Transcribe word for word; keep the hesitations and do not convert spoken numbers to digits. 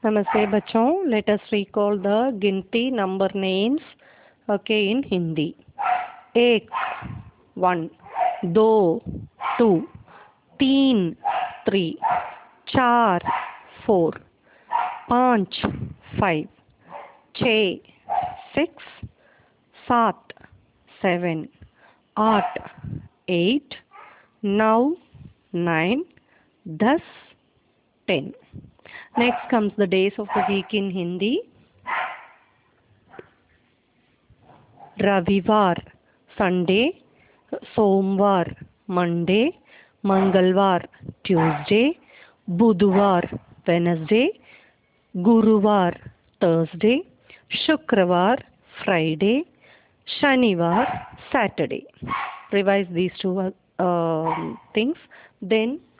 नमस्ते बच्चों, let us recall the गिनती number names okay in Hindi. एक one, दो two, तीन three, चार four, पाँच five, छः six, सात seven, आठ eight, नौ nine, दस ten. Next comes the days of the week in Hindi. रविवार Sunday, सोमवार Monday, मंगलवार Tuesday, बुधवार Wednesday, गुरुवार Thursday, शुक्रवार Friday, शनिवार Saturday. Revise these two uh, things. Then